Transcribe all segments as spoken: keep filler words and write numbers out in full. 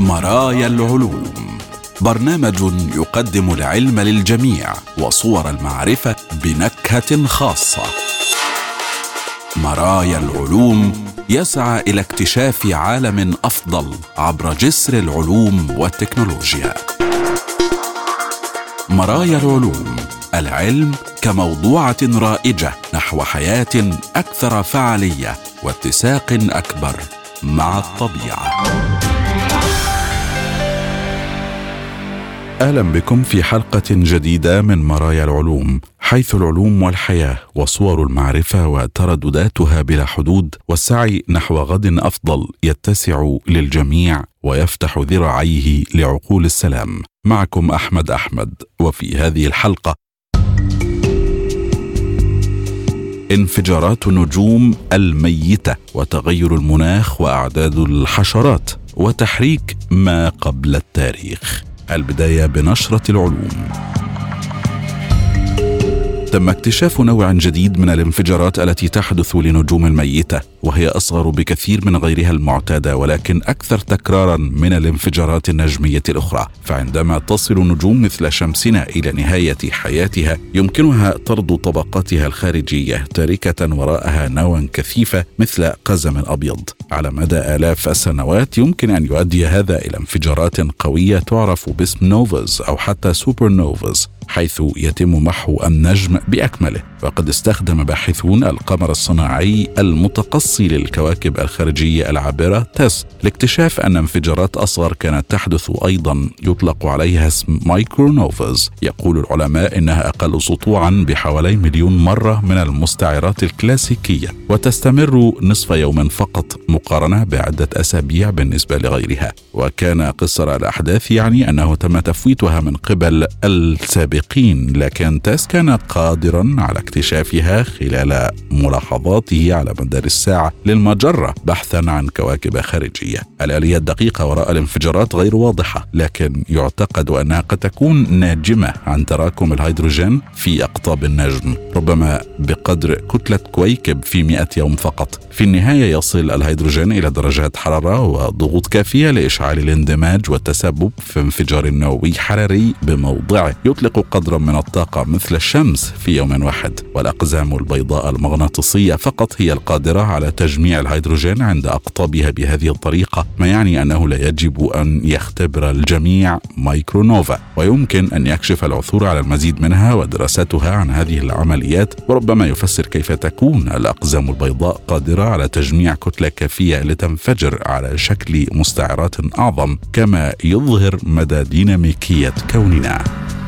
مرايا العلوم، برنامج يقدم العلم للجميع وصور المعرفة بنكهة خاصة. مرايا العلوم يسعى إلى اكتشاف عالم أفضل عبر جسر العلوم والتكنولوجيا. مرايا العلوم، العلم كموضوعة رائجة نحو حياة أكثر فعالية واتساق أكبر مع الطبيعة. أهلا بكم في حلقة جديدة من مرايا العلوم، حيث العلوم والحياة وصور المعرفة وتردداتها بلا حدود، والسعي نحو غد أفضل يتسع للجميع ويفتح ذراعيه لعقول السلام. معكم أحمد أحمد، وفي هذه الحلقة انفجارات النجوم الميتة وتغير المناخ وأعداد الحشرات وتحريك ما قبل التاريخ. البداية بنشرة العلوم. تم اكتشاف نوع جديد من الانفجارات التي تحدث لنجوم الميتة، وهي أصغر بكثير من غيرها المعتادة، ولكن أكثر تكرارا من الانفجارات النجمية الأخرى. فعندما تصل نجوم مثل شمسنا إلى نهاية حياتها، يمكنها طرد طبقاتها الخارجية، تاركة وراءها نواة كثيفة مثل قزم أبيض. على مدى آلاف السنوات يمكن أن يؤدي هذا إلى انفجارات قوية تعرف باسم نوفاز أو حتى سوبر نوفاز، حيث يتم محو النجم بأكمله. وقد استخدم باحثون القمر الصناعي المتقصي للكواكب الخارجية العابرة تيس لاكتشاف أن انفجارات أصغر كانت تحدث أيضا يطلق عليها اسم مايكرو نوفاز. يقول العلماء إنها أقل سطوعا بحوالي مليون مرة من المستعرات الكلاسيكية، وتستمر نصف يوم فقط مقارنة بعدة أسابيع بالنسبة لغيرها. وكان قصر الأحداث يعني أنه تم تفويتها من قبل السابقين، لكن تيس كان قادرا على اكتشافها خلال ملاحظاته على مدار الساعة للمجرة بحثا عن كواكب خارجية. الآلية الدقيقة وراء الانفجارات غير واضحة، لكن يعتقد أنها قد تكون ناجمة عن تراكم الهيدروجين في أقطاب النجم، ربما بقدر كتلة كويكب في مئة يوم فقط. في النهاية يصل الهيدروجين إلى درجات حرارة وضغوط كافية لإشعال الاندماج والتسبب في انفجار نووي حراري بموضعه يطلق قدرا من الطاقة مثل الشمس في يوم واحد. والأقزام البيضاء المغناطيسية فقط هي القادرة على تجميع الهيدروجين عند أقطابها بهذه الطريقة، ما يعني أنه لا يجب أن يختبر الجميع مايكرونوفا، ويمكن أن يكشف العثور على المزيد منها ودراستها عن هذه العمليات، وربما يفسر كيف تكون الأقزام البيضاء قادرة على تجميع كتلة كافية لتنفجر على شكل مستعرات أعظم، كما يظهر مدى ديناميكية كوننا.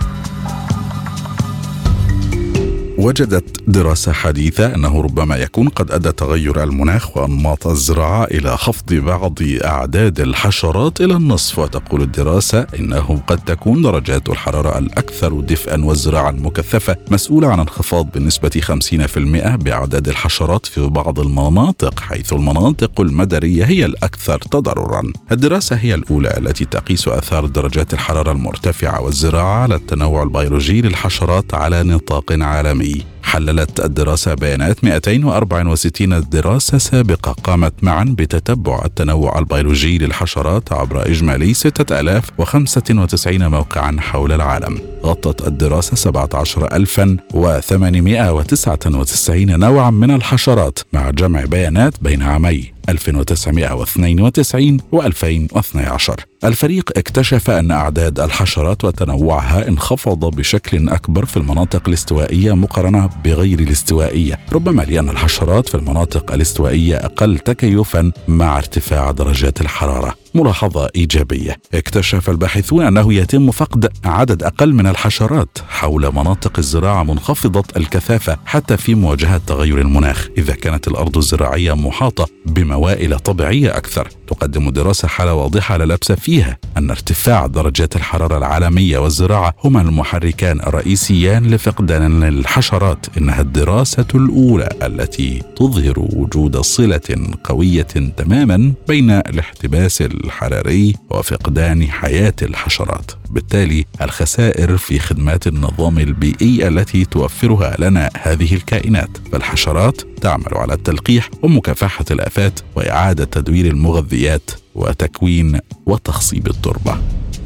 وجدت دراسة حديثة أنه ربما يكون قد أدى تغير المناخ وأنماط الزراعة إلى خفض بعض أعداد الحشرات إلى النصف. وتقول الدراسة إنه قد تكون درجات الحرارة الأكثر دفئا والزراعة المكثفة مسؤولة عن انخفاض بنسبة خمسين بالمئة بأعداد الحشرات في بعض المناطق، حيث المناطق المدارية هي الأكثر تضررا. الدراسة هي الأولى التي تقيس آثار درجات الحرارة المرتفعة والزراعة على التنوع البيولوجي للحشرات على نطاق عالمي. حللت الدراسة بيانات مئتين وأربعة وستين دراسة سابقة قامت معا بتتبع التنوع البيولوجي للحشرات عبر إجمالي ستة آلاف وخمسة وتسعين موقعا حول العالم. غطت الدراسة سبعة عشر ألفا وثمانمئة وتسعة وتسعين نوعا من الحشرات، مع جمع بيانات بين عامي ألف وتسعمئة واثنين وتسعين وألفين واثني عشر. الفريق اكتشف أن أعداد الحشرات وتنوعها انخفض بشكل أكبر في المناطق الاستوائية مقارنة بغير الاستوائية، ربما لأن الحشرات في المناطق الاستوائية أقل تكيفا مع ارتفاع درجات الحرارة. ملاحظة إيجابية. اكتشف الباحثون أنه يتم فقد عدد أقل من الحشرات حول مناطق الزراعة منخفضة الكثافة حتى في مواجهة تغير المناخ، إذا كانت الأرض الزراعية محاطة بموائل طبيعية أكثر. تقدم الدراسة حالة واضحة لا لبس فيها أن ارتفاع درجات الحرارة العالمية والزراعة هما المحركان الرئيسيان لفقدان الحشرات. إنها الدراسة الأولى التي تظهر وجود صلة قوية تماما بين الاحتباس الحراري وفقدان حياة الحشرات. بالتالي الخسائر في خدمات النظام البيئي التي توفرها لنا هذه الكائنات. فالحشرات تعمل على التلقيح ومكافحة الآفات وإعادة تدوير المغذيات وتكوين وتخصيب التربة.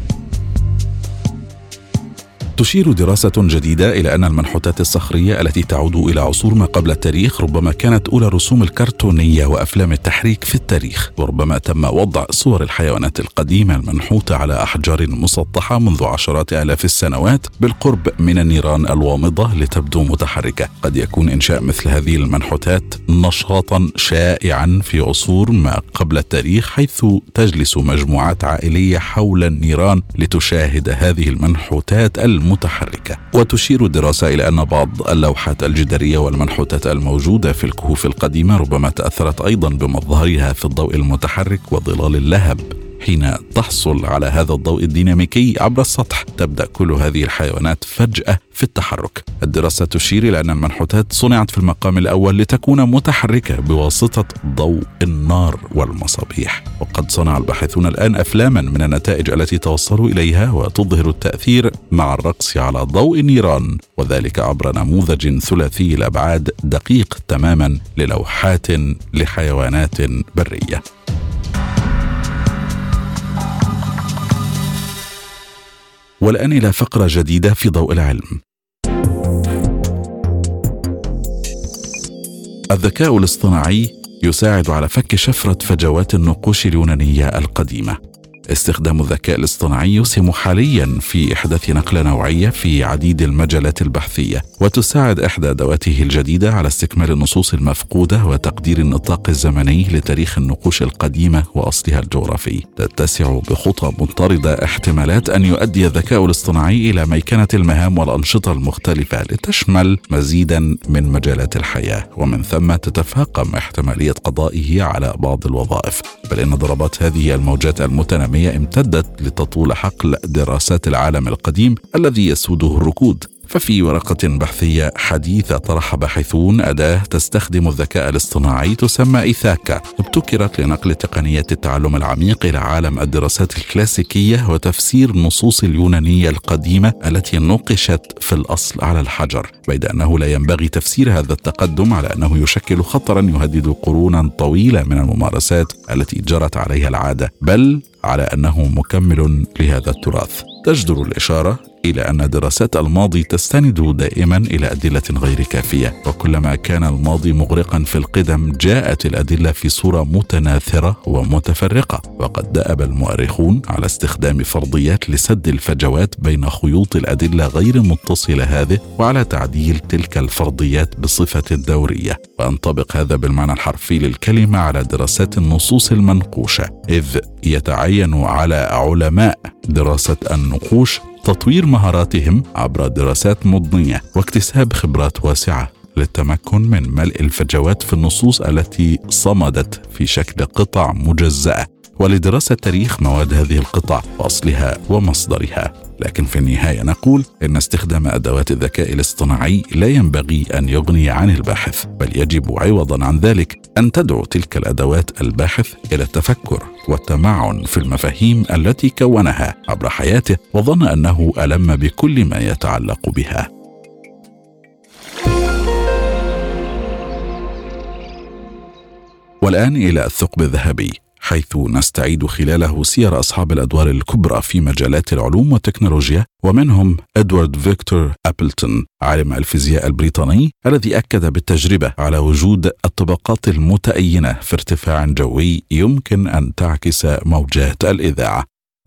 تشير دراسة جديدة إلى أن المنحوتات الصخرية التي تعود إلى عصور ما قبل التاريخ ربما كانت أولى الرسوم الكرتونية وأفلام التحريك في التاريخ، وربما تم وضع صور الحيوانات القديمة المنحوتة على أحجار مسطحة منذ عشرات آلاف السنوات بالقرب من النيران الوامضة لتبدو متحركة. قد يكون إنشاء مثل هذه المنحوتات نشاطا شائعا في عصور ما قبل التاريخ، حيث تجلس مجموعات عائلية حول النيران لتشاهد هذه المنحوتات المتحركة. وتشير دراسة إلى أن بعض اللوحات الجدارية والمنحوتات الموجودة في الكهوف القديمة ربما تأثرت أيضا بمظهرها في الضوء المتحرك وظلال اللهب. حين تحصل على هذا الضوء الديناميكي عبر السطح تبدأ كل هذه الحيوانات فجأة في التحرك. الدراسة تشير إلى أن المنحوتات صنعت في المقام الأول لتكون متحركة بواسطة ضوء النار والمصابيح، وقد صنع الباحثون الآن أفلاما من النتائج التي توصلوا إليها وتظهر التأثير مع الرقص على ضوء النيران، وذلك عبر نموذج ثلاثي الأبعاد دقيق تماما للوحات لحيوانات برية. والآن إلى فقرة جديدة في ضوء العلم. الذكاء الاصطناعي يساعد على فك شفرة فجوات النقوش اليونانية القديمة. استخدام الذكاء الاصطناعي يسهم حاليا في إحداث نقلة نوعية في عديد المجالات البحثية، وتساعد إحدى أدواته الجديدة على استكمال النصوص المفقودة وتقدير النطاق الزمني لتاريخ النقوش القديمة وأصلها الجغرافي. تتسع بخطى مضطردة احتمالات أن يؤدي الذكاء الاصطناعي إلى ميكنة المهام والأنشطة المختلفة لتشمل مزيدا من مجالات الحياة، ومن ثم تتفاقم احتمالية قضائه على بعض الوظائف. بل إن ضربات هذه الموجات المتنامية امتدت لتطول حقل دراسات العالم القديم الذي يسوده الركود. ففي ورقة بحثية حديثة طرح باحثون أداة تستخدم الذكاء الاصطناعي تسمى إيثاكا، ابتكرت لنقل تقنية التعلم العميق إلى عالم الدراسات الكلاسيكية وتفسير نصوص اليونانية القديمة التي نقشت في الأصل على الحجر، بيد أنه لا ينبغي تفسير هذا التقدم على أنه يشكل خطرا يهدد قرونا طويلة من الممارسات التي جرت عليها العادة، بل على أنه مكمل لهذا التراث. تجدر الإشارة إلى أن دراسات الماضي تستند دائما إلى أدلة غير كافية، وكلما كان الماضي مغرقا في القدم جاءت الأدلة في صورة متناثرة ومتفرقة. وقد دأب المؤرخون على استخدام فرضيات لسد الفجوات بين خيوط الأدلة غير المتصلة هذه، وعلى تعديل تلك الفرضيات بصفة دورية. وينطبق هذا بالمعنى الحرفي للكلمة على دراسات النصوص المنقوشة، إذ يتعين على علماء دراسة النقوش تطوير مهاراتهم عبر دراسات مضنية واكتساب خبرات واسعة للتمكن من ملء الفجوات في النصوص التي صمدت في شكل قطع مجزأة، ولدراسة تاريخ مواد هذه القطع وأصلها ومصدرها. لكن في النهاية نقول إن استخدام أدوات الذكاء الاصطناعي لا ينبغي أن يغني عن الباحث، بل يجب عوضا عن ذلك أن تدعو تلك الأدوات الباحث إلى التفكر والتمعن في المفاهيم التي كونها عبر حياته، وظن أنه ألم بكل ما يتعلق بها. والآن إلى الثقب الذهبي، حيث نستعيد خلاله سير أصحاب الأدوار الكبرى في مجالات العلوم والتكنولوجيا، ومنهم إدوارد فيكتور أبلتون عالم الفيزياء البريطاني الذي أكد بالتجربة على وجود الطبقات المتأينة في ارتفاع جوي يمكن أن تعكس موجات الإذاعة.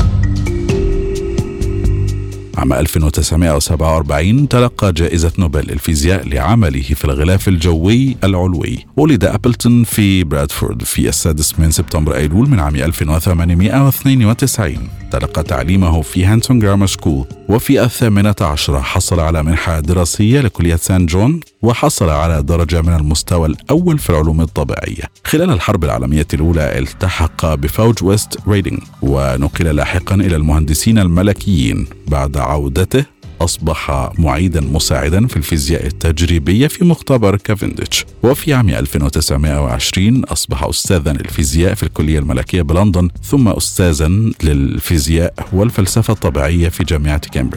عام ألف وتسعمائة وسبعة وأربعين تلقى جائزة نوبل للفيزياء لعمله في الغلاف الجوي العلوي. ولد أبلتون في برادفورد في السادس من سبتمبر أيلول من عام ألف وثمانمائة واثنين وتسعين. تلقى تعليمه في هانسون جرامر سكول، وفي الثامنة عشرة حصل على منحة دراسية لكلية سان جون، وحصل على درجة من المستوى الأول في العلوم الطبيعية. خلال الحرب العالمية الأولى التحق بفوج ويست ريدنج، ونقل لاحقا إلى المهندسين الملكيين. بعد عودته أصبح معيدا مساعدا في الفيزياء التجريبية في مختبر كافنديتش. وفي عام ألف وتسعمائة وعشرين أصبح أستاذا للفيزياء في الكلية الملكية بلندن، ثم أستاذا للفيزياء والفلسفة الطبيعية في جامعة كامبريدج.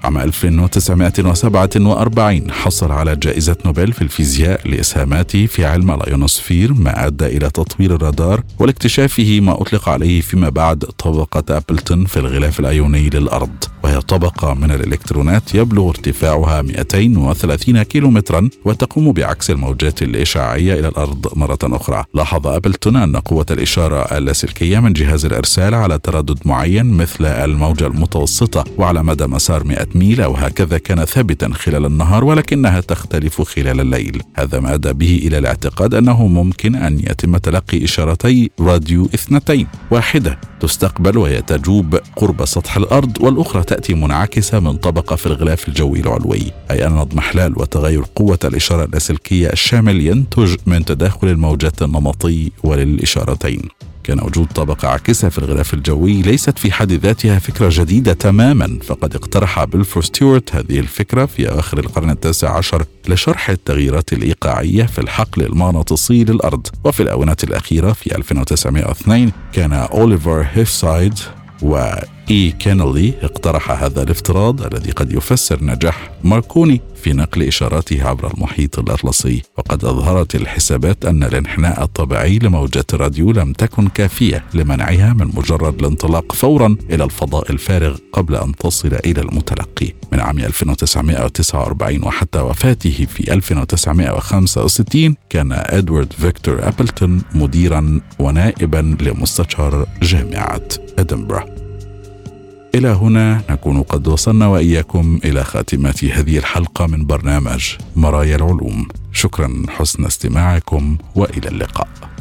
عام ألف وتسعمائة وسبعة وأربعين حصل على جائزة نوبل في الفيزياء لإسهاماته في علم الأيونوسفير، ما أدى إلى تطوير الرادار والاكتشافه ما أطلق عليه فيما بعد طبقة أبلتون في الغلاف الأيوني للأرض، وهي طبقة من الإلكترونات يبلغ ارتفاعها مئتين وثلاثين كيلومترا وتقوم بعكس الموجات الإشعاعية إلى الأرض مرة أخرى. لاحظ أبلتون أن قوة الإشارة اللاسلكية من جهاز الإرسال على تردد معين مثل الموجة المتوسطة وعلى مدى مسار مئة ميل أو هكذا كان ثابتا خلال النهار، ولكنها تختلف خلال الليل. هذا ما أدى به إلى الاعتقاد أنه ممكن أن يتم تلقي إشارتي راديو اثنتين، واحدة تستقبل وهي تجوب قرب سطح الأرض، والأخرى تأتي منعكسة من طبقة في الغلاف الجوي العلوي، أي أن اضمحلال وتغير قوة الإشارة اللاسلكية الشامل ينتج من تداخل الموجات النمطي وللإشارتين. كان وجود طبقة عاكسة في الغلاف الجوي ليست في حد ذاتها فكرة جديدة تماما، فقد اقترح بيلفور ستيوارت هذه الفكرة في أواخر القرن التاسع عشر لشرح التغييرات الإيقاعية في الحقل المغناطيسي للأرض. وفي الآونة الأخيرة في ألف وتسعمائة واثنين كان أوليفر هيفسايد وإي كينلي اقترح هذا الافتراض الذي قد يفسر نجاح ماركوني في نقل إشاراته عبر المحيط الأطلسي. وقد أظهرت الحسابات أن الانحناء الطبيعي لموجات الراديو لم تكن كافية لمنعها من مجرد الانطلاق فورا إلى الفضاء الفارغ قبل أن تصل إلى المتلقي. من عام ألف وتسعمائة وتسعة وأربعين وحتى وفاته في ألف وتسعمائة وخمسة وستين كان إدوارد فيكتور أبلتون مديرا ونائبا لمستشار جامعة إدنبرا. إلى هنا نكون قد وصلنا وإياكم إلى خاتمة هذه الحلقة من برنامج مرايا العلوم. شكرا حسن استماعكم وإلى اللقاء.